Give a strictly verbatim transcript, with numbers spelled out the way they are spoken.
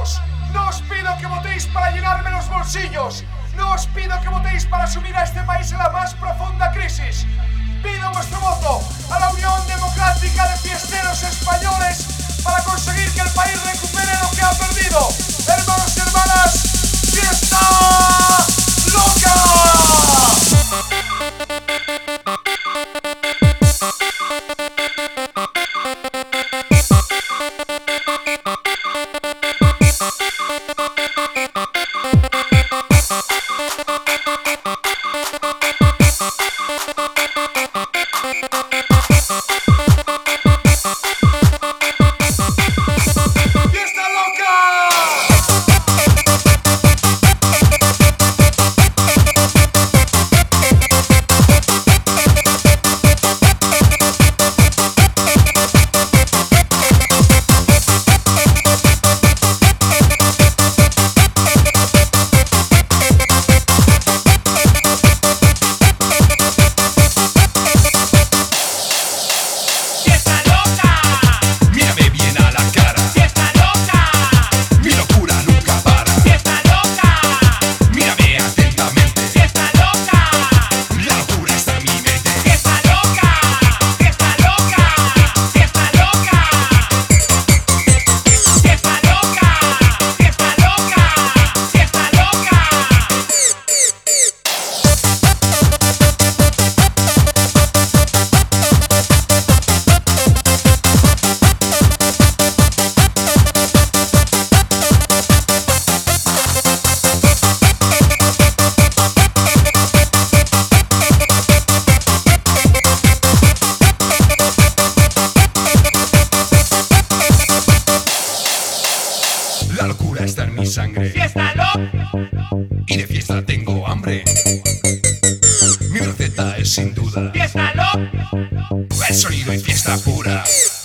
ciudadanos. No os pido que votéis para llenarme los bolsillos. No os pido que votéis para sumir a este país en la más profunda crisis. Pido vuestro voto a la Unión Democrática de Fiesteros Españoles para conseguir que el país recupere lo que ha perdido. Hermanos y hermanas, ¡fiesta loca! La locura está en mi sangre. ¡Fiesta loca! Y de fiesta tengo hambre. Mi receta es sin duda ¡Fiesta loca! el sonido y fiesta pura.